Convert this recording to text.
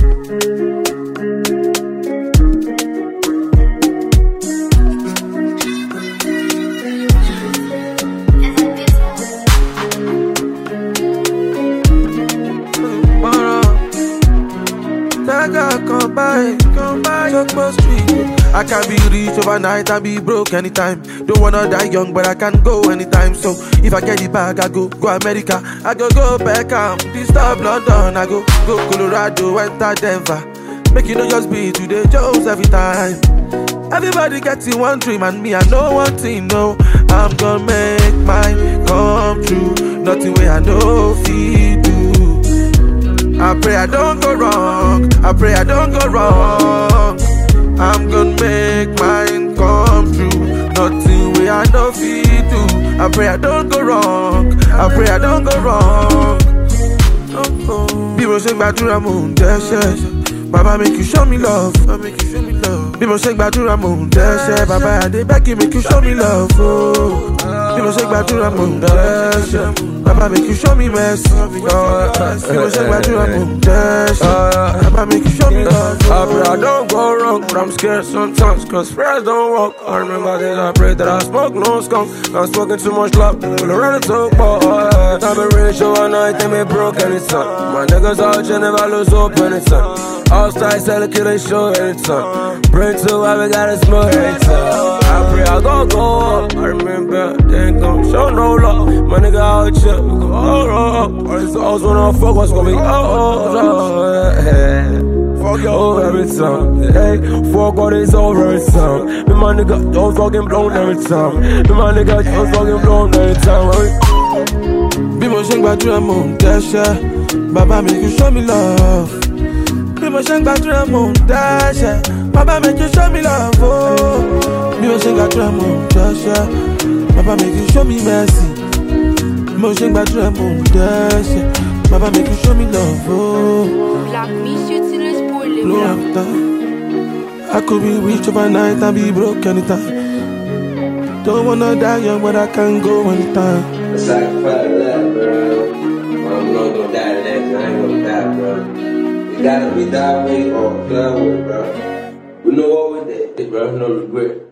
I can be rich overnight and be broke anytime. Don't wanna die young, but I can go anytime. So if I get it back, I go America. I go Beckham, disturb London. I go Colorado, enter Denver. Make you know just be today, Jones every time. Everybody getting one dream and me, I know one thing, no. I'm gonna make mine come true. Nothing way I know feed do. I pray I don't go wrong. I pray I don't go wrong. I'm gonna make mine come true. Nothing way I know feed do. I pray I don't go wrong. I pray I don't go wrong. People say gbàdúrà mò ń dẹ́ṣẹ̀. Baba make you show me love. People say gbàdúrà mò ń dẹ́ṣẹ̀. Baba I dey beg you make you show me love. Oh. People say gbàdúrà mò ń dẹ́ṣẹ̀. Baba make you show me mercy. People say gbàdúrà mò ń dẹ́ṣẹ̀. Baba make you show me love. I pray I don't go wrong, but I'm scared sometimes, cause prayers don't work. I remember days I prayed that I smoke no skunk. I'm smoking too much love, will around the talk, boy. I've been rich overnight, they me broke anytime. My niggas out here never lose hope anytime. Outside selling killing show anytime. Brain to I gotta smoke anytime. I pray I go up. I remember they ain't gon' show no love. My nigga out here, we go up. All these hoes when I fuck, what's gonna be oh, every time, hey, fuck all this over every time. Me my nigga don't fucking blown every time. Me my nigga don't fucking blown every time. People say gbàdúrà mò ń dẹ́ṣẹ̀. Baba make you show me love. People say gbàdúrà mò ń dẹ́ṣẹ̀. Baba make you show me love. Oh. People say gbàdúrà mò ń dẹ́ṣẹ̀. Baba make you show me mercy. People say gbàdúrà mò ń dẹ́ṣẹ̀. Baba make you show me love. Oh. Black Monsieur Tillis pour les I could be rich overnight and be broke anytime. Don't wanna die young, but I can go anytime. It's like fuck that, bro. I'm not gonna die next. I ain't gonna die, bro. You gotta be that way or that way, bro. We know what we did, bro. No regret.